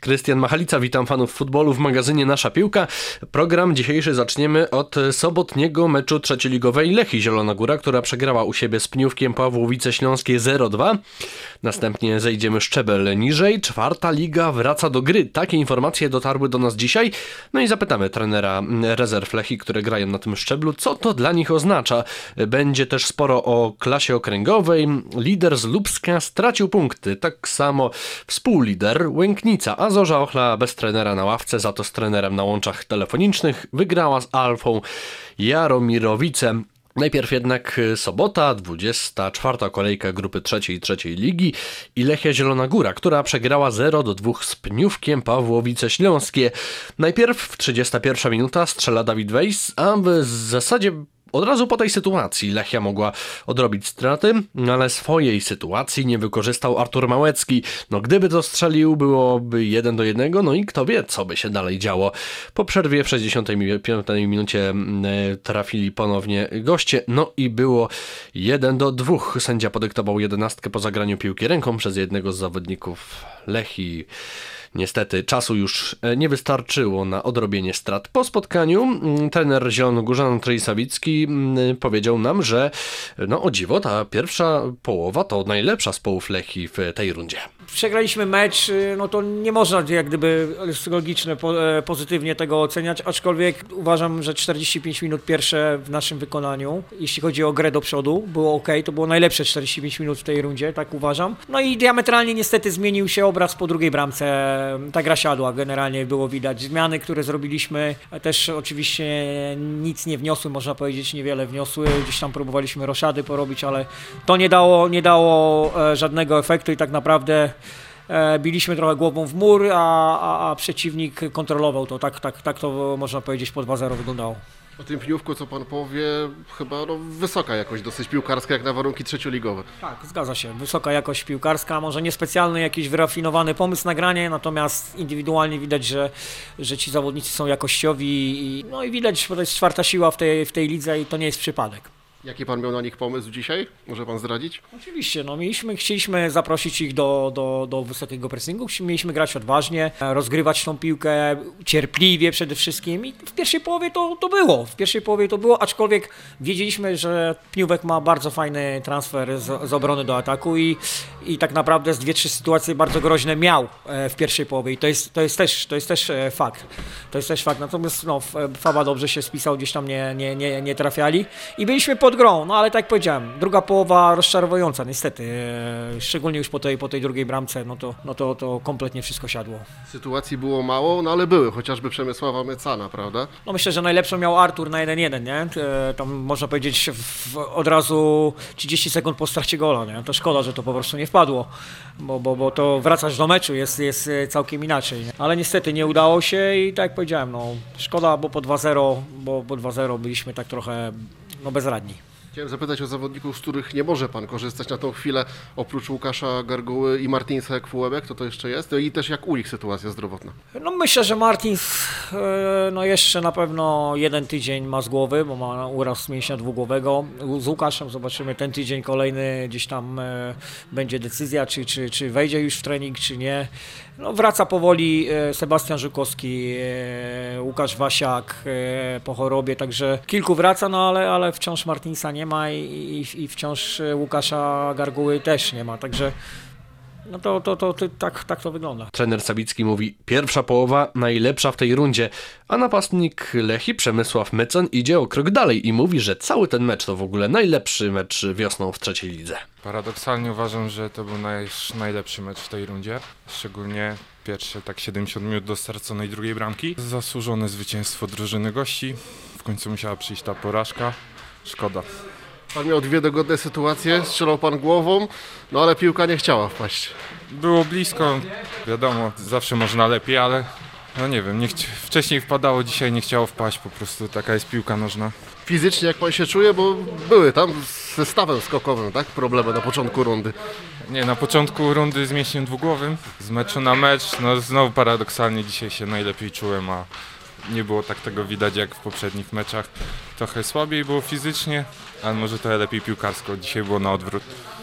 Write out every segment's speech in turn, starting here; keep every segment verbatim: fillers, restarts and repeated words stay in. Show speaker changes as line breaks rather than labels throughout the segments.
Krystian Machalica, witam fanów futbolu w magazynie Nasza Piłka. Program dzisiejszy zaczniemy od sobotniego meczu trzecioligowej Lechii Zielona Góra, która przegrała u siebie z Pniówkiem Pawłowice Śląskie zero dwa. Następnie zejdziemy szczebel niżej. Czwarta liga wraca do gry. Takie informacje dotarły do nas dzisiaj. No i zapytamy trenera rezerw Lechii, które grają na tym szczeblu, co to dla nich oznacza. Będzie też sporo o klasie okręgowej. Lider z Lubska stracił punkty. Tak samo współlider Łęknica, a Zorza Ochla bez trenera na ławce, za to z trenerem na łączach telefonicznych wygrała z Alfą Jaromirowice. Najpierw jednak sobota, dwudziesta czwarta kolejka grupy trzeciej trzeciej ligi i Lechia Zielona Góra, która przegrała zero do dwóch z Pniówkiem Pawłowice Śląskie. Najpierw trzydziesta pierwsza minuta strzela Dawid Weiss, a w zasadzie od razu po tej sytuacji Lechia mogła odrobić straty, ale swojej sytuacji nie wykorzystał Artur Małecki. No gdyby to strzelił, byłoby jeden do jednego, no i kto wie, co by się dalej działo. Po przerwie w sześćdziesiątej piątej minucie trafili ponownie goście, no i było jeden do dwóch. Sędzia podyktował jedenastkę po zagraniu piłki ręką przez jednego z zawodników Lechii. Niestety czasu już nie wystarczyło na odrobienie strat. Po spotkaniu trener Zielonogórzan Andrzej Sawicki powiedział nam, że no o dziwo ta pierwsza połowa to najlepsza z połów Lechii w tej rundzie.
Przegraliśmy mecz, no to nie można jak gdyby logicznie pozytywnie tego oceniać, aczkolwiek uważam, że czterdzieści pięć minut pierwsze w naszym wykonaniu, jeśli chodzi o grę do przodu, było ok, to było najlepsze czterdzieści pięć minut w tej rundzie, tak uważam. No i diametralnie niestety zmienił się obraz po drugiej bramce, ta gra siadła, generalnie było widać. Zmiany, które zrobiliśmy, też oczywiście nic nie wniosły, można powiedzieć, niewiele wniosły, gdzieś tam próbowaliśmy roszady porobić, ale to nie dało, nie dało żadnego efektu i tak naprawdę biliśmy trochę głową w mur, a, a, a przeciwnik kontrolował to. Tak, tak, tak to można powiedzieć po dwa zero wyglądało.
O tym Pniówku, co pan powie, chyba no, wysoka jakość, dosyć piłkarska jak na warunki trzecioligowe.
Tak, zgadza się. Wysoka jakość piłkarska, może niespecjalny jakiś wyrafinowany pomysł na granie, natomiast indywidualnie widać, że, że ci zawodnicy są jakościowi i, no i widać, że to jest czwarta siła w tej, w tej lidze i to nie jest przypadek.
Jaki pan miał na nich pomysł dzisiaj? Może pan zdradzić?
Oczywiście, no mieliśmy, chcieliśmy zaprosić ich do, do, do wysokiego pressingu, mieliśmy grać odważnie, rozgrywać tą piłkę cierpliwie przede wszystkim i w pierwszej połowie to, to było, w pierwszej połowie to było, aczkolwiek wiedzieliśmy, że Pniówek ma bardzo fajny transfer z, z obrony do ataku i, i tak naprawdę z dwie, trzy sytuacje bardzo groźne miał w pierwszej połowie i to jest, to jest, też, to jest też fakt, to jest też fakt, natomiast no, Faba dobrze się spisał, gdzieś tam nie, nie, nie, nie trafiali i byliśmy pod grą, no ale tak jak powiedziałem, druga połowa rozczarowująca niestety, e, szczególnie już po tej, po tej drugiej bramce, no to, no to, to kompletnie wszystko siadło.
Sytuacji było mało, no ale były, chociażby Przemysława Mecana, prawda?
No myślę, że najlepszą miał Artur na jeden jeden, nie? E, tam można powiedzieć w, od razu trzydzieści sekund po stracie gola, nie? To szkoda, że to po prostu nie wpadło, bo, bo, bo to wracać do meczu jest, jest całkiem inaczej, nie? Ale niestety nie udało się i tak jak powiedziałem, no szkoda, bo po dwa zero, bo po dwa zero byliśmy tak trochę no, bezradni.
Chciałem zapytać o zawodników, z których nie może pan korzystać na tą chwilę, oprócz Łukasza Garguły i Martinsa Ekfułebek, kto to jeszcze jest? I też jak u nich sytuacja zdrowotna?
No myślę, że Martins no jeszcze na pewno jeden tydzień ma z głowy, bo ma uraz mięśnia dwugłowego. Z Łukaszem zobaczymy ten tydzień kolejny, gdzieś tam będzie decyzja, czy, czy, czy wejdzie już w trening, czy nie. No, wraca powoli Sebastian Żukowski, Łukasz Wasiak po chorobie, także kilku wraca, no ale, ale wciąż Martinsa nie ma i, i, i wciąż Łukasza Garguły też nie ma, także no to, to, to, to tak, tak to wygląda.
Trener Sawicki mówi, pierwsza połowa najlepsza w tej rundzie, a napastnik Lechii Przemysław Mecan idzie o krok dalej i mówi, że cały ten mecz to w ogóle najlepszy mecz wiosną w trzeciej lidze.
Paradoksalnie uważam, że to był naj, najlepszy mecz w tej rundzie, szczególnie pierwsze tak siedemdziesiąt minut do straconej drugiej bramki. Zasłużone zwycięstwo drużyny gości, w końcu musiała przyjść ta porażka, szkoda.
Pan miał dwie dogodne sytuacje, strzelał pan głową, no ale piłka nie chciała wpaść.
Było blisko, wiadomo, zawsze można lepiej, ale no nie wiem, nie chci- wcześniej wpadało, dzisiaj nie chciało wpaść, po prostu taka jest piłka nożna.
Fizycznie jak pan się czuje, bo były tam ze stawem skokowym, tak? Problemy na początku rundy.
Nie, na początku rundy z mięśniem dwugłowym, z meczu na mecz, no znowu paradoksalnie dzisiaj się najlepiej czułem, a nie było tak tego widać jak w poprzednich meczach. Trochę słabiej było fizycznie, ale może trochę lepiej piłkarsko, dzisiaj było na odwrót.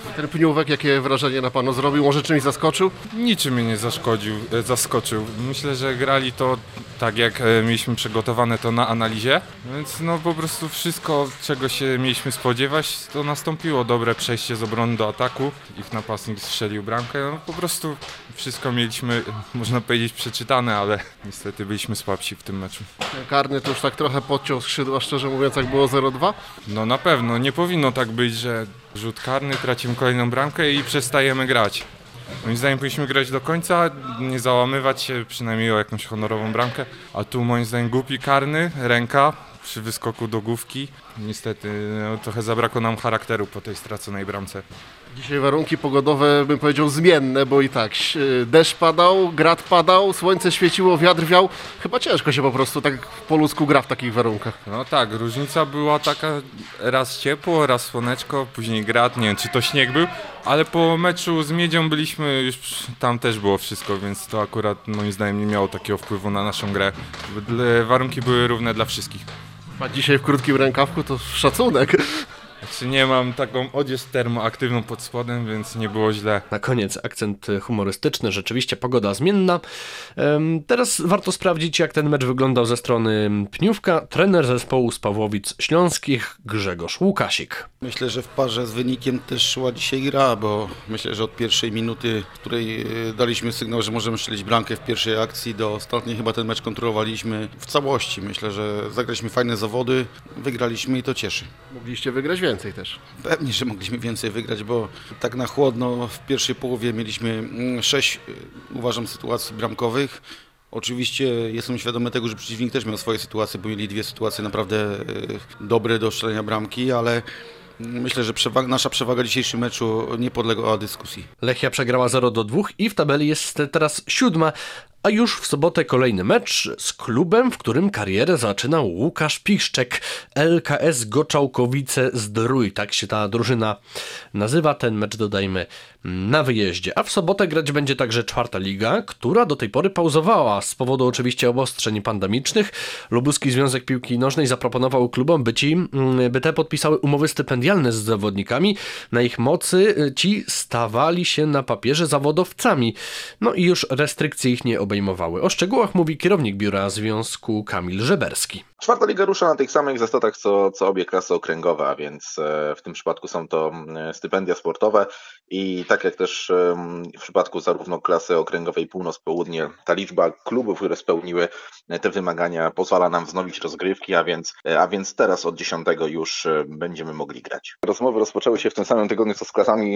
Ten Pniówek, jakie wrażenie na panu zrobił? Może czymś zaskoczył?
Niczym mnie nie zaszkodził, e, zaskoczył. Myślę, że grali to tak, jak e, mieliśmy przygotowane to na analizie, więc no po prostu wszystko, czego się mieliśmy spodziewać, to nastąpiło. Dobre przejście z obrony do ataku, ich napastnik strzelił bramkę, no po prostu wszystko mieliśmy, można powiedzieć, przeczytane, ale niestety byliśmy słabsi w tym meczu.
Ten karny to już tak trochę podciął skrzydła, szczerze mówiąc, jak było zero dwa.
No na pewno, nie powinno tak być, że rzut karny, tracimy kolejną bramkę i przestajemy grać. Moim zdaniem powinniśmy grać do końca, nie załamywać się, przynajmniej o jakąś honorową bramkę, a tu moim zdaniem głupi karny, ręka przy wyskoku do główki. Niestety no, trochę zabrakło nam charakteru po tej straconej bramce.
Dzisiaj warunki pogodowe, bym powiedział, zmienne, bo i tak e, deszcz padał, grad padał, słońce świeciło, wiatr wiał. Chyba ciężko się po prostu tak po ludzku gra w takich warunkach.
No tak, różnica była taka, raz ciepło, raz słoneczko, później grad, nie wiem czy to śnieg był, ale po meczu z Miedzią byliśmy, już tam też było wszystko, więc to akurat moim zdaniem nie miało takiego wpływu na naszą grę. Warunki były równe dla wszystkich.
A dzisiaj w krótkim rękawku to szacunek.
Znaczy nie mam taką odzież termoaktywną pod spodem, więc nie było źle.
Na koniec akcent humorystyczny, rzeczywiście pogoda zmienna. Ehm, Teraz warto sprawdzić, jak ten mecz wyglądał ze strony Pniówka. Trener zespołu z Pawłowic Śląskich Grzegorz Łukasik.
Myślę, że w parze z wynikiem też szła dzisiaj gra, bo myślę, że od pierwszej minuty, w której e, daliśmy sygnał, że możemy strzelić bramkę w pierwszej akcji, do ostatniej chyba ten mecz kontrolowaliśmy w całości. Myślę, że zagraliśmy fajne zawody, wygraliśmy i to cieszy.
Mogliście wygrać więcej też.
Pewnie, że mogliśmy więcej wygrać, bo tak na chłodno w pierwszej połowie mieliśmy mm, sześć, e, uważam, sytuacji bramkowych. Oczywiście jestem świadomy tego, że przeciwnik też miał swoje sytuacje, bo mieli dwie sytuacje naprawdę e, dobre do strzelenia bramki, ale myślę, że przewaga, nasza przewaga w dzisiejszym meczu nie podlegała dyskusji.
Lechia przegrała zero do dwóch i w tabeli jest teraz siódma, a już w sobotę kolejny mecz z klubem, w którym karierę zaczynał Łukasz Piszczek. L K S Goczałkowice-Zdrój, tak się ta drużyna nazywa. Ten mecz dodajmy na wyjeździe. A w sobotę grać będzie także czwarta liga, która do tej pory pauzowała z powodu oczywiście obostrzeń pandemicznych. Lubuski Związek Piłki Nożnej zaproponował klubom, by, ci, by te podpisały umowy stypendialne z zawodnikami. Na ich mocy ci stawali się na papierze zawodowcami. No i już restrykcje ich nie obejmowały. O szczegółach mówi kierownik biura związku Kamil Żeberski.
Czwarta liga rusza na tych samych zasadach co, co obie klasy okręgowe, a więc w tym przypadku są to stypendia sportowe i tak jak też w przypadku zarówno klasy okręgowej północ-południe, ta liczba klubów, które spełniły te wymagania, pozwala nam wznowić rozgrywki, a więc, a więc teraz od dziesiątego już będziemy mogli grać. Rozmowy rozpoczęły się w tym samym tygodniu co z klasami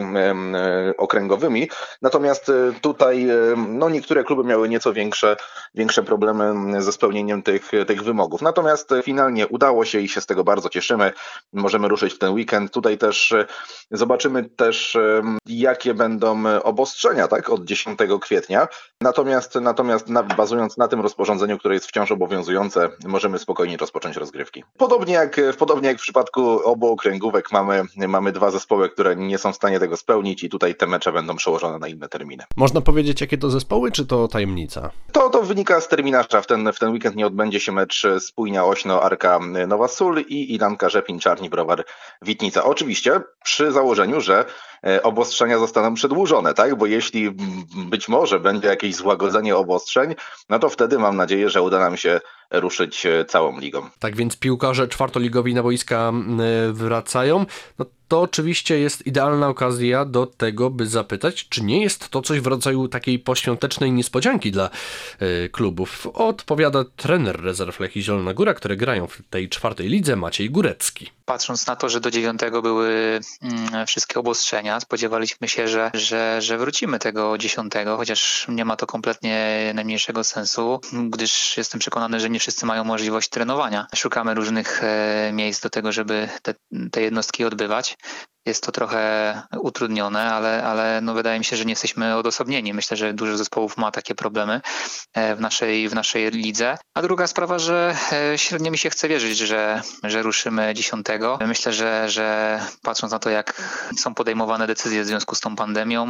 okręgowymi, natomiast tutaj no, niektóre kluby miały nieco większe, większe problemy ze spełnieniem tych, tych wymogów. Natomiast finalnie udało się i się z tego bardzo cieszymy. Możemy ruszyć w ten weekend. Tutaj też zobaczymy też, jakie będą obostrzenia, tak, od dziesiątego kwietnia. Natomiast, natomiast na, bazując na tym rozporządzeniu, które jest wciąż obowiązujące, możemy spokojnie rozpocząć rozgrywki. Podobnie jak, podobnie jak w przypadku obu okręgówek mamy, mamy dwa zespoły, które nie są w stanie tego spełnić i tutaj te mecze będą przełożone na inne terminy.
Można powiedzieć, jakie to zespoły, czy to tajemnica?
To, to wynika z terminarza. W ten, w ten weekend nie odbędzie się mecz Spójnia Ośno, Arka Nowa Sól i Ilanka Rzepin, Czarni Browar Witnica. Oczywiście przy założeniu, że obostrzenia zostaną przedłużone, tak? Bo jeśli być może będzie jakieś złagodzenie obostrzeń, no to wtedy mam nadzieję, że uda nam się ruszyć całą ligą.
Tak więc piłkarze czwartoligowi na boiska wracają. No to oczywiście jest idealna okazja do tego, by zapytać, czy nie jest to coś w rodzaju takiej poświątecznej niespodzianki dla y, klubów. Odpowiada trener rezerw Lechii Zielona Góra, które grają w tej czwartej lidze, Maciej Górecki.
Patrząc na to, że do dziewiątego były mm, wszystkie obostrzenia, spodziewaliśmy się, że, że, że wrócimy tego dziesiątego, chociaż nie ma to kompletnie najmniejszego sensu, gdyż jestem przekonany, że nie wszyscy mają możliwość trenowania. Szukamy różnych e, miejsc do tego, żeby te, te jednostki odbywać. Jest to trochę utrudnione, ale, ale no wydaje mi się, że nie jesteśmy odosobnieni. Myślę, że dużo zespołów ma takie problemy w naszej, w naszej lidze. A druga sprawa, że średnio mi się chce wierzyć, że, że ruszymy dziesiątego. Myślę, że, że patrząc na to, jak są podejmowane decyzje w związku z tą pandemią,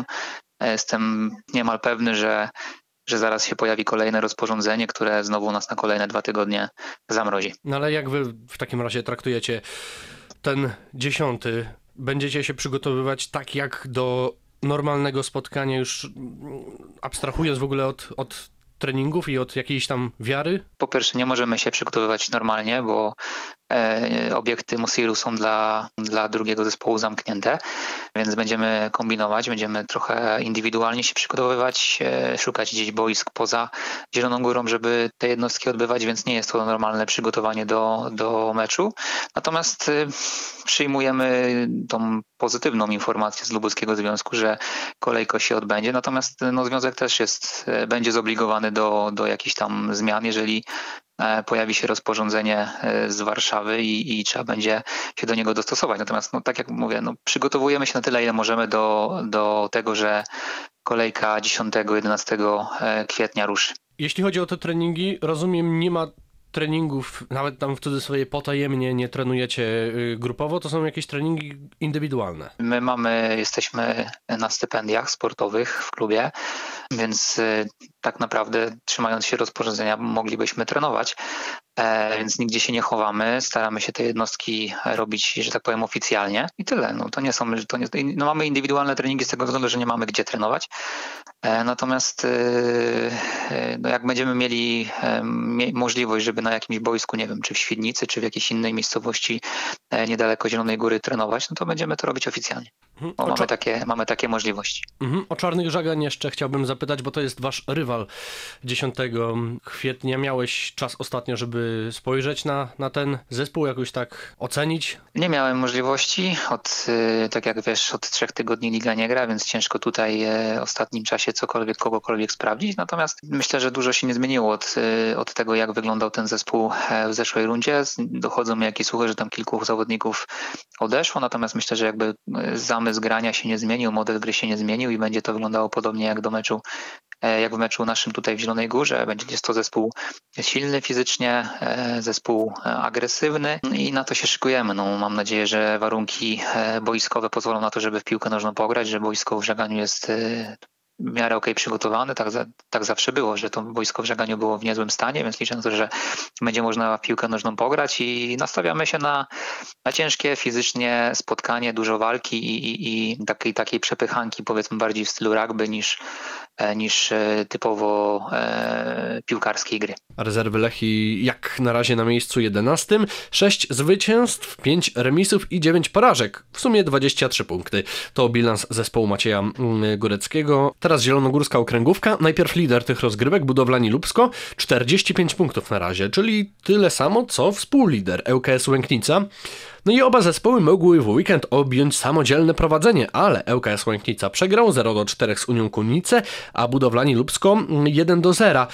jestem niemal pewny, że że zaraz się pojawi kolejne rozporządzenie, które znowu nas na kolejne dwa tygodnie zamrozi.
No ale jak wy w takim razie traktujecie ten dziesiąty będziecie się przygotowywać tak jak do normalnego spotkania, już abstrahując w ogóle od, od treningów i od jakiejś tam wiary?
Po pierwsze, nie możemy się przygotowywać normalnie, bo e, obiekty Musiru są dla, dla drugiego zespołu zamknięte, więc będziemy kombinować, będziemy trochę indywidualnie się przygotowywać, e, szukać gdzieś boisk poza Zieloną Górą, żeby te jednostki odbywać, więc nie jest to normalne przygotowanie do, do meczu. Natomiast e, przyjmujemy tą pozytywną informację z Lubuskiego Związku, że kolejko się odbędzie, natomiast no, związek też jest, będzie zobligowany do, do jakichś tam zmian, jeżeli pojawi się rozporządzenie z Warszawy i, i trzeba będzie się do niego dostosować. Natomiast no, tak jak mówię, no, przygotowujemy się na tyle, ile możemy do, do tego, że kolejka dziesiątego jedenastego kwietnia ruszy.
Jeśli chodzi o te treningi, rozumiem, nie ma treningów, nawet tam w cudzysłowie potajemnie nie trenujecie grupowo, to są jakieś treningi indywidualne?
My mamy, jesteśmy na stypendiach sportowych w klubie, więc tak naprawdę trzymając się rozporządzenia moglibyśmy trenować, więc nigdzie się nie chowamy, staramy się te jednostki robić, że tak powiem, oficjalnie i tyle. No to nie są, to nie, no mamy indywidualne treningi z tego względu, że nie mamy gdzie trenować. Natomiast no jak będziemy mieli możliwość, żeby na jakimś boisku, nie wiem, czy w Świdnicy, czy w jakiejś innej miejscowości niedaleko Zielonej Góry trenować, no to będziemy to robić oficjalnie. Bo mamy, takie, mamy takie możliwości.
Mhm. O Czarnych Żagań jeszcze chciałbym zapytać, bo to jest wasz rywal dziesiątego kwietnia. Miałeś czas ostatnio, żeby spojrzeć na, na ten zespół, jakoś tak ocenić?
Nie miałem możliwości. Od, tak jak wiesz, od trzech tygodni liga nie gra, więc ciężko tutaj w ostatnim czasie cokolwiek, kogokolwiek sprawdzić. Natomiast myślę, że dużo się nie zmieniło od, od tego, jak wyglądał ten zespół w zeszłej rundzie. Dochodzą mi jakieś słuchy, że tam kilku zawodników odeszło, natomiast myślę, że jakby zamysł grania się nie zmienił, model gry się nie zmienił i będzie to wyglądało podobnie jak do meczu, jak w meczu naszym tutaj w Zielonej Górze. Będzie jest to zespół silny fizycznie, zespół agresywny i na to się szykujemy. No, mam nadzieję, że warunki boiskowe pozwolą na to, żeby w piłkę nożną pograć, że boisko w Żaganiu jest w miarę okej przygotowane, tak, za, tak zawsze było, że to boisko w Żaganiu było w niezłym stanie, więc liczę na to, że będzie można w piłkę nożną pograć i nastawiamy się na, na ciężkie fizycznie spotkanie, dużo walki i, i, i takiej, takiej przepychanki, powiedzmy bardziej w stylu rugby niż, niż typowo e, piłkarskiej gry.
Rezerwy Lechii jak na razie na miejscu jedenastym, sześć zwycięstw, pięć remisów i dziewięć porażek, w sumie dwadzieścia trzy punkty. To bilans zespołu Macieja Góreckiego. Teraz zielonogórska okręgówka, najpierw lider tych rozgrywek, Budowlani Lubsko, czterdzieści pięć punktów na razie, czyli tyle samo co współlider L K S Łęknica. No i oba zespoły mogły w weekend objąć samodzielne prowadzenie, ale L K S Łęknica przegrał zero do czterech z Unią Kunnice, a Budowlani Lubsko jeden do zera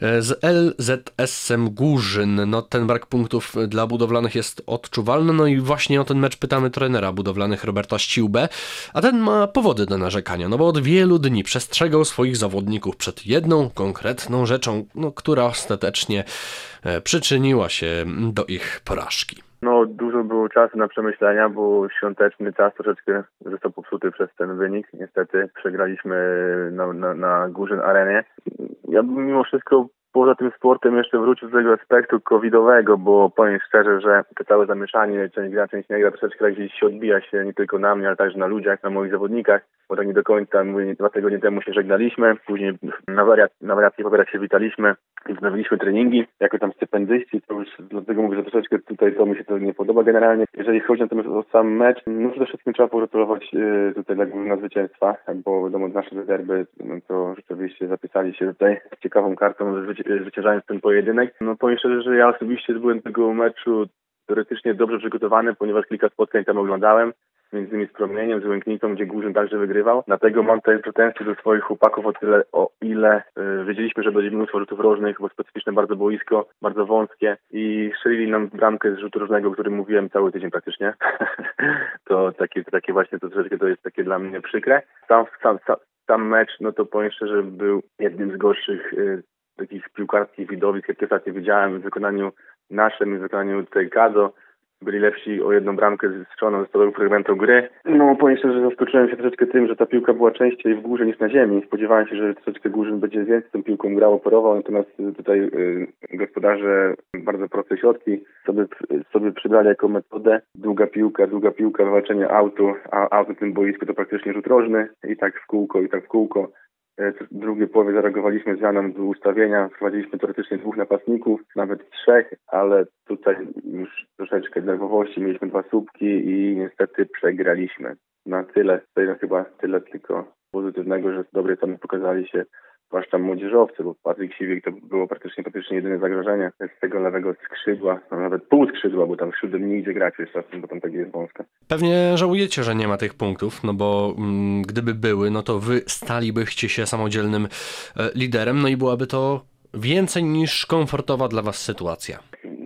z L Z S-em Górzyn. No ten brak punktów dla budowlanych jest odczuwalny, no i właśnie o ten mecz pytamy trenera budowlanych Roberta Ściłbę, a ten ma powody do narzekania, no bo od wielu dni przestrzegał swoich zawodników przed jedną konkretną rzeczą, no, która ostatecznie przyczyniła się do ich porażki.
No, dużo było czasu na przemyślenia, bo świąteczny czas troszeczkę został popsuty przez ten wynik. Niestety przegraliśmy na, na, na Górzyn Arenie. Ja bym mimo wszystko poza tym sportem jeszcze wrócił do tego aspektu covidowego, bo powiem szczerze, że to całe zamieszanie, część gra, część nie gra, troszeczkę gdzieś się odbija się nie tylko na mnie, ale także na ludziach, na moich zawodnikach, bo tak nie do końca, mówię, dwa tygodnie temu się żegnaliśmy, później na wariat, na wariacji powiadać się witaliśmy i wznowiliśmy treningi jako tam stypendyści, to już dlatego mówię, że troszeczkę tutaj to mi się to nie podoba generalnie. Jeżeli chodzi natomiast o sam mecz, no przede wszystkim trzeba pogratulować yy, tutaj dla na zwycięstwa, bo wiadomo, nasze derby, no to rzeczywiście zapisali się tutaj z ciekawą kartą, zwyciężając ten pojedynek. No powiem szczerze, że ja osobiście byłem do tego meczu teoretycznie dobrze przygotowany, ponieważ kilka spotkań tam oglądałem, między innymi z Promieniem, z Łęknicą, gdzie Górzyn także wygrywał. Dlatego mam tutaj pretensje do swoich chłopaków o tyle, o ile yy, wiedzieliśmy, że będzie mnóstwo rzutów rożnych, bo specyficzne bardzo boisko, bardzo wąskie i strzelili nam bramkę z rzutu rożnego, o którym mówiłem cały tydzień praktycznie. to takie, to takie właśnie, to troszeczkę to jest takie dla mnie przykre. Sam, sam, sam, sam mecz, no to powiem szczerze, był jednym z gorszych yy, takich piłkarskich widowisk, jakie ostatnio widziałem w wykonaniu naszym, w wykonaniu tutaj Kado. byli lepsi o jedną bramkę strzeloną ze stałego fragmentu gry. No powiem szczerze, że zaskoczyłem się troszeczkę tym, że ta piłka była częściej w górze niż na ziemi. Spodziewałem się, że troszeczkę Górzyn będzie więcej tą piłką grał, operował, natomiast tutaj y, gospodarze bardzo proste środki sobie, sobie przybrali jako metodę. Długa piłka, długa piłka, wywalczenie autu, a aut na tym boisku to praktycznie rzut rożny i tak w kółko, i tak w kółko. W drugiej połowie zareagowaliśmy zmianą do ustawienia, wprowadziliśmy teoretycznie dwóch napastników, nawet trzech, ale tutaj już troszeczkę nerwowości, mieliśmy dwa słupki i niestety przegraliśmy. Na tyle, tutaj chyba tyle tylko pozytywnego, że z dobrej strony pokazali się zwłaszcza młodzieżowcy, bo Patryk Siwik to było praktycznie, praktycznie jedyne zagrożenie z tego lewego skrzydła, no nawet pół skrzydła, bo tam w siódmym nie idzie grać jeszcze, bo tam tak jest wąska.
Pewnie żałujecie, że nie ma tych punktów, no bo mm, gdyby były, no to wy stalibyście się samodzielnym e, liderem, no i byłaby to więcej niż komfortowa dla was sytuacja.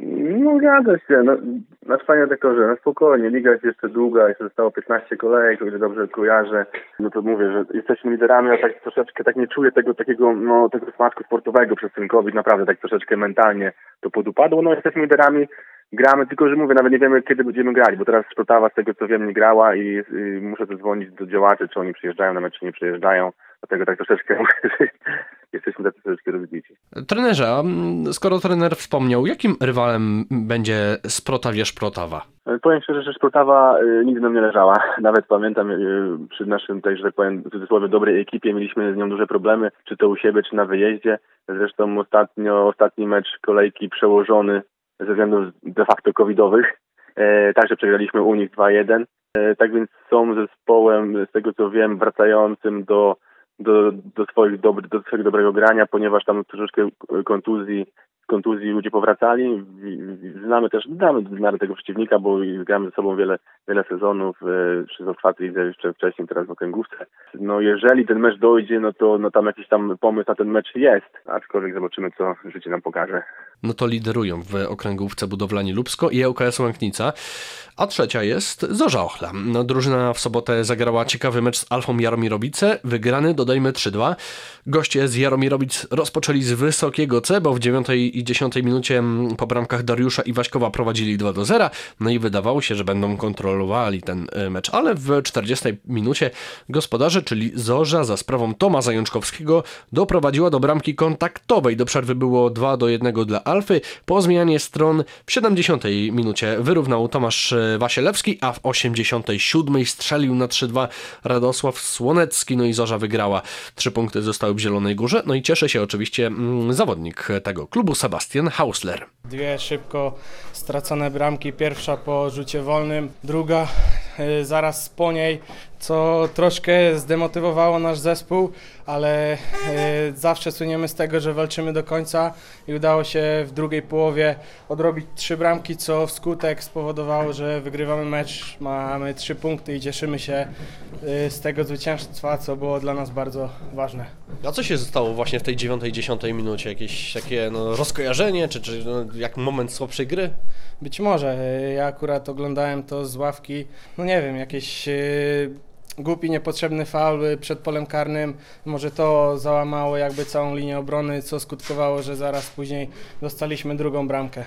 No zgadza się, no, nasz panie redaktorze, no spokojnie, liga jest jeszcze długa, jeszcze zostało piętnaście kolejek, o ile dobrze kojarzę, no to mówię, że jesteśmy liderami, a tak troszeczkę tak nie czuję tego takiego, no tego smaczku sportowego przez ten COVID, naprawdę tak troszeczkę mentalnie to podupadło, no jesteśmy liderami, gramy, tylko że mówię, nawet nie wiemy kiedy będziemy grać, bo teraz Szprotawa z tego co wiem nie grała i, i muszę zadzwonić do działaczy, czy oni przyjeżdżają na mecz, czy nie przyjeżdżają, dlatego tak troszeczkę mówię, że jesteśmy tacy troszeczkę rozbici.
Trenerze, a skoro trener wspomniał, jakim rywalem będzie Szprotawie-Szprotawa?
Powiem szczerze, że Szprotawa y, nigdy nam nie leżała. Nawet pamiętam y, przy naszym, tak, że tak powiem, w cudzysłowie dobrej ekipie mieliśmy z nią duże problemy, czy to u siebie, czy na wyjeździe. Zresztą ostatnio, ostatni mecz kolejki przełożony ze względów de facto covidowych. E, także przegraliśmy u nich dwa jeden. E, tak więc są zespołem, z tego co wiem, wracającym do Do, do, swoich dobry, do swojego dobrego grania, ponieważ tam troszeczkę kontuzji, kontuzji ludzie powracali. Znamy też, znamy znamy tego przeciwnika, bo gramy ze sobą wiele, wiele sezonów, czy w czwartej lidze jeszcze wcześniej, teraz w okręgówce. No jeżeli ten mecz dojdzie, no to no tam jakiś tam pomysł na ten mecz jest, aczkolwiek zobaczymy, co życie nam pokaże.
No to liderują w okręgówce Budowlani Lubsko i ŁKS Łęknica, a trzecia jest Zorza Ochla. No, drużyna w sobotę zagrała ciekawy mecz z Alfą Jaromirowice, wygrany, dodajmy trzy dwa. Goście z Jaromirowic rozpoczęli z wysokiego C, bo w dziewiątej i dziesiątej minucie po bramkach Dariusza i Waśkowa prowadzili dwa do zera, no i wydawało się, że będą kontrolowali ten mecz, ale w czterdziestej minucie gospodarze, czyli Zorza za sprawą Toma Zajączkowskiego doprowadziła do bramki kontaktowej. Do przerwy było dwa do jednego dla Alfy. Po zmianie stron w siedemdziesiątej minucie wyrównał Tomasz Wasielewski, a w osiemdziesiątej siódmej strzelił na trzy dwa Radosław Słonecki, no i Zorza wygrała. Trzy punkty zostały w Zielonej Górze, no i cieszy się oczywiście mm, zawodnik tego klubu Sebastian Hausler.
Dwie szybko stracone bramki, pierwsza po rzucie wolnym, druga y, zaraz po niej, co troszkę zdemotywowało nasz zespół, ale y, zawsze słyniemy z tego, że walczymy do końca i udało się w drugiej połowie odrobić trzy bramki, co wskutek spowodowało, że wygrywamy mecz, mamy trzy punkty i cieszymy się y, z tego zwycięstwa, co było dla nas bardzo ważne.
A co się stało właśnie w tej dziewiątej, dziesiątej minucie? Jakieś takie no, rozkojarzenie, czy, czy no, jak moment słabszej gry?
Być może. Ja akurat oglądałem to z ławki, no nie wiem, jakieś yy, głupi, niepotrzebny faul przed polem karnym. Może to załamało jakby całą linię obrony, co skutkowało, że zaraz później dostaliśmy drugą bramkę.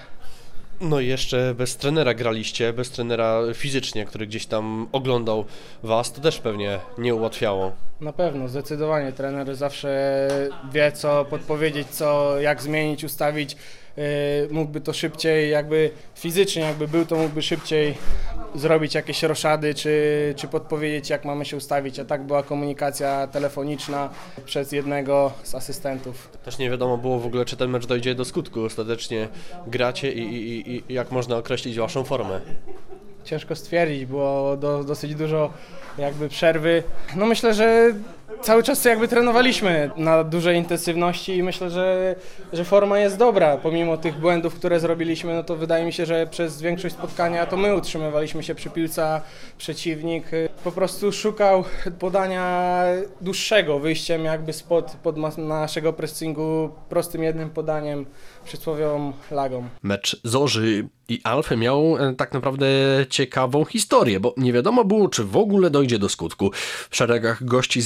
No i jeszcze bez trenera graliście, bez trenera fizycznie, który gdzieś tam oglądał was, to też pewnie nie ułatwiało.
Na pewno, zdecydowanie. Trener zawsze wie, co podpowiedzieć, co, jak zmienić, ustawić. Yy, mógłby to szybciej, jakby fizycznie jakby był, to mógłby szybciej zrobić jakieś roszady, czy, czy podpowiedzieć, jak mamy się ustawić, a tak była komunikacja telefoniczna przez jednego z asystentów.
Też nie wiadomo było w ogóle, czy ten mecz dojdzie do skutku. Ostatecznie gracie i, i, i jak można określić waszą formę?
Ciężko stwierdzić, było do, dosyć dużo jakby przerwy. No myślę, że cały czas jakby trenowaliśmy na dużej intensywności i myślę, że, że forma jest dobra. Pomimo tych błędów, które zrobiliśmy, no to wydaje mi się, że przez większość spotkania to my utrzymywaliśmy się przy piłce, a przeciwnik po prostu szukał podania dłuższego, wyjściem jakby spod pod naszego pressingu prostym jednym podaniem, przysłowiową lagą.
Mecz Zorzy i Alfy miał tak naprawdę ciekawą historię, bo nie wiadomo było, czy w ogóle dojdzie do skutku. W szeregach gości z Jaromirowic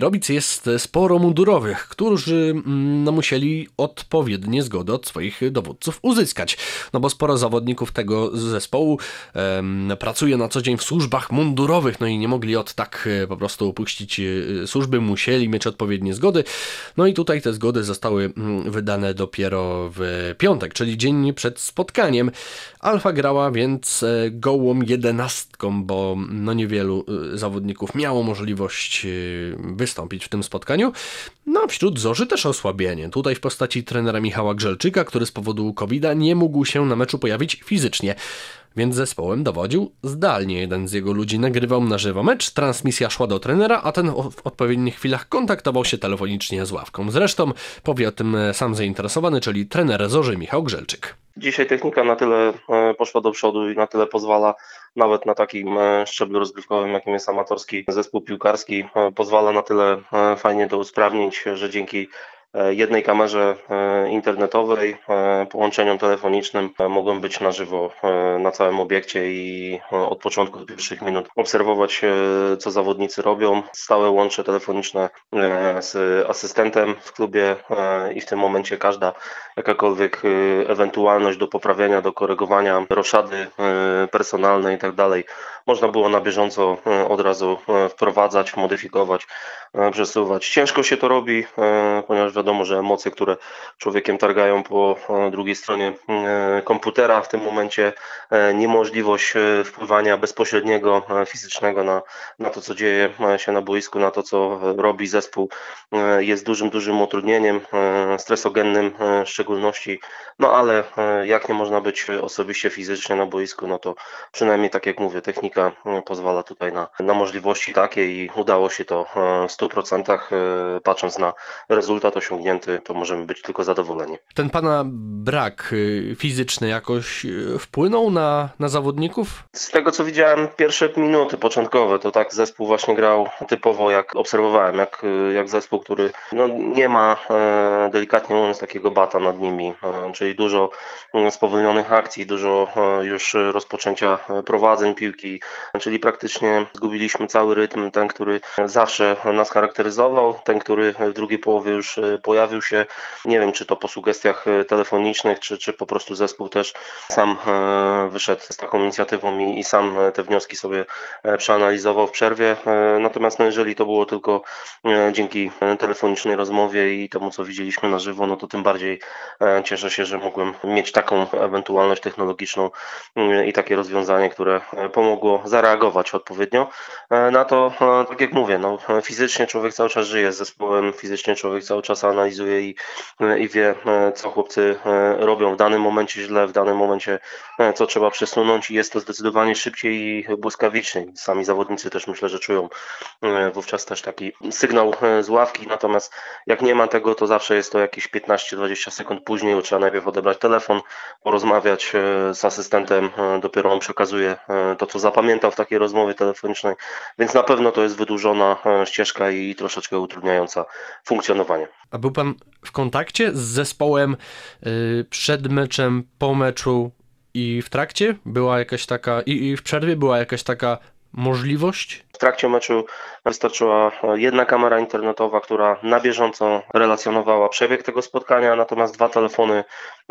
Gliwice jest sporo mundurowych, którzy no, musieli odpowiednie zgody od swoich dowódców uzyskać. No bo sporo zawodników tego zespołu em, pracuje na co dzień w służbach mundurowych, no i nie mogli od tak po prostu opuścić służby, musieli mieć odpowiednie zgody. No i tutaj te zgody zostały wydane dopiero w piątek, czyli dzień przed spotkaniem. Alfa grała więc gołą jedenastką, bo no niewielu zawodników miało możliwość wystąpić w tym spotkaniu. No wśród Zorzy też osłabienie. Tutaj w postaci trenera Michała Grzelczyka, który z powodu kowida nie mógł się na meczu pojawić fizycznie. Więc zespołem dowodził zdalnie. Jeden z jego ludzi nagrywał na żywo mecz, transmisja szła do trenera, a ten w odpowiednich chwilach kontaktował się telefonicznie z ławką. Zresztą powie o tym sam zainteresowany, czyli trener Zorzy Michał Grzelczyk.
Dzisiaj technika na tyle poszła do przodu i na tyle pozwala, nawet na takim szczeblu rozgrywkowym, jakim jest amatorski zespół piłkarski, pozwala na tyle fajnie to usprawnić, że dzięki jednej kamerze internetowej, połączeniom telefonicznym mogą być na żywo na całym obiekcie i od początku do pierwszych minut obserwować, co zawodnicy robią. Stałe łącze telefoniczne z asystentem w klubie i w tym momencie każda jakakolwiek ewentualność do poprawienia, do korygowania roszady personalnej i tak dalej można było na bieżąco od razu wprowadzać, modyfikować, przesuwać. Ciężko się to robi, ponieważ wiadomo, że emocje, które człowiekiem targają po drugiej stronie komputera, w tym momencie niemożliwość wpływania bezpośredniego, fizycznego na, na to, co dzieje się na boisku, na to, co robi zespół, jest dużym, dużym utrudnieniem, stresogennym w szczególności, no ale jak nie można być osobiście fizycznie na boisku, no to przynajmniej tak jak mówię, technika pozwala tutaj na, na możliwości takie i udało się to w stu procentach, patrząc na rezultat osiągnięty, to możemy być tylko zadowoleni.
Ten pana brak fizyczny jakoś wpłynął na, na zawodników?
Z tego co widziałem, pierwsze minuty początkowe, to tak zespół właśnie grał typowo, jak obserwowałem, jak, jak zespół, który no, nie ma delikatnie mówiąc takiego bata nad nimi, czyli dużo spowolnionych akcji, dużo już rozpoczęcia prowadzeń piłki, czyli praktycznie zgubiliśmy cały rytm, ten, który zawsze nas charakteryzował, ten, który w drugiej połowie już pojawił się. Nie wiem, czy to po sugestiach telefonicznych, czy, czy po prostu zespół też sam wyszedł z taką inicjatywą i, i sam te wnioski sobie przeanalizował w przerwie. Natomiast no, jeżeli to było tylko dzięki telefonicznej rozmowie i temu, co widzieliśmy na żywo, no to tym bardziej cieszę się, że mogłem mieć taką ewentualność technologiczną i takie rozwiązanie, które pomogło zareagować odpowiednio na to, tak jak mówię, no, fizycznie człowiek cały czas żyje z zespołem, fizycznie człowiek cały czas analizuje i, i wie, co chłopcy robią w danym momencie źle, w danym momencie co trzeba przesunąć i jest to zdecydowanie szybciej i błyskawiczniej. Sami zawodnicy też myślę, że czują wówczas też taki sygnał z ławki, natomiast jak nie ma tego, to zawsze jest to jakieś piętnaście do dwudziestu sekund później, bo trzeba najpierw odebrać telefon, porozmawiać z asystentem, dopiero on przekazuje to, co zapamiętał w takiej rozmowie telefonicznej, więc na pewno to jest wydłużona ścieżka i troszeczkę utrudniająca funkcjonowanie.
A był pan w kontakcie z zespołem yy, przed meczem, po meczu i w trakcie? Była jakaś taka, i, i w przerwie była jakaś taka możliwość?
W trakcie meczu wystarczyła jedna kamera internetowa, która na bieżąco relacjonowała przebieg tego spotkania, natomiast dwa telefony,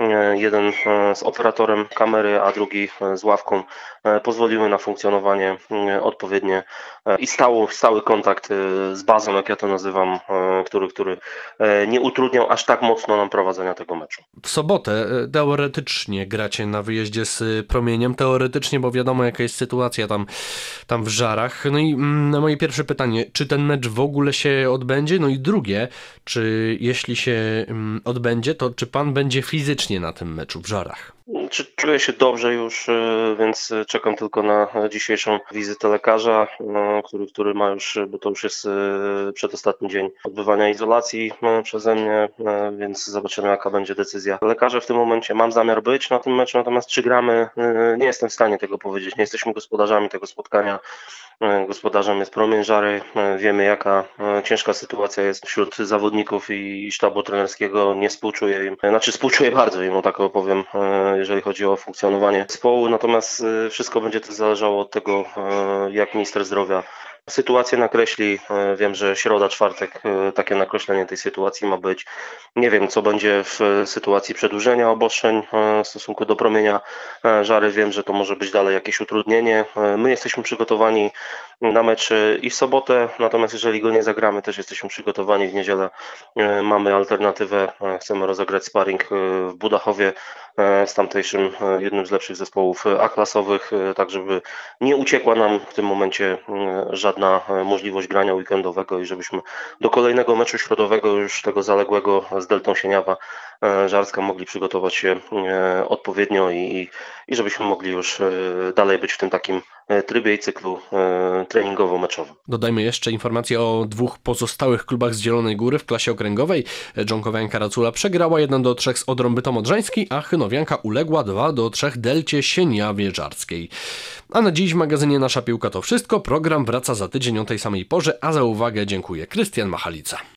jeden z operatorem kamery, a drugi z ławką, pozwoliły na funkcjonowanie odpowiednie i stały, stały kontakt z bazą, jak ja to nazywam, który, który nie utrudniał aż tak mocno nam prowadzenia tego meczu.
W sobotę teoretycznie gracie na wyjeździe z Promieniem, teoretycznie, bo wiadomo jaka jest sytuacja tam, tam w Żarach. No i na moje pierwsze pytanie, czy ten mecz w ogóle się odbędzie? No i drugie, czy jeśli się odbędzie, to czy pan będzie fizycznie na tym meczu w Żarach?
Czuję się dobrze już, więc czekam tylko na dzisiejszą wizytę lekarza, który, który ma już, bo to już jest przedostatni dzień odbywania izolacji przeze mnie, więc zobaczymy, jaka będzie decyzja lekarza w tym momencie. Mam zamiar być na tym meczu, natomiast czy gramy, nie jestem w stanie tego powiedzieć. Nie jesteśmy gospodarzami tego spotkania. Gospodarzem jest Promień Żary. Wiemy, jaka ciężka sytuacja jest wśród zawodników i sztabu trenerskiego. Nie współczuję im, znaczy współczuję bardzo im, tak opowiem, jeżeli chodzi o funkcjonowanie zespołu. Natomiast wszystko będzie też zależało od tego, jak minister zdrowia sytuację nakreśli. Wiem, że środa, czwartek takie nakreślenie tej sytuacji ma być. Nie wiem, co będzie w sytuacji przedłużenia obostrzeń w stosunku do promienia żary. Wiem, że to może być dalej jakieś utrudnienie. My jesteśmy przygotowani na mecz i w sobotę, natomiast jeżeli go nie zagramy, też jesteśmy przygotowani w niedzielę. Mamy alternatywę, chcemy rozegrać sparring w Budachowie z tamtejszym jednym z lepszych zespołów A-klasowych, tak żeby nie uciekła nam w tym momencie żadna możliwość grania weekendowego i żebyśmy do kolejnego meczu środowego, już tego zaległego z Deltą Sieniawa Żarska, mogli przygotować się odpowiednio i, i żebyśmy mogli już dalej być w tym takim trybie i cyklu treningowo-meczowym.
Dodajmy jeszcze informację o dwóch pozostałych klubach z Zielonej Góry w klasie okręgowej. Dżonkowianka Racula przegrała jeden do trzech z Odrą Bytom Odrzański, a Chynowianka uległa dwa do trzech Delcie Sieniawie Żarskiej. A na dziś w magazynie Nasza Piłka to wszystko. Program wraca za tydzień o tej samej porze, a za uwagę dziękuję Krystian Machalica.